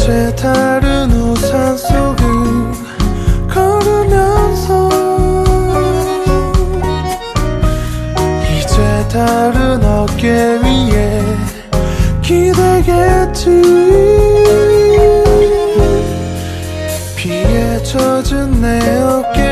이제 다른 우산 속을 걸으면서 이제 다른 어깨 위에 기대겠지. 비에 젖은 내 어깨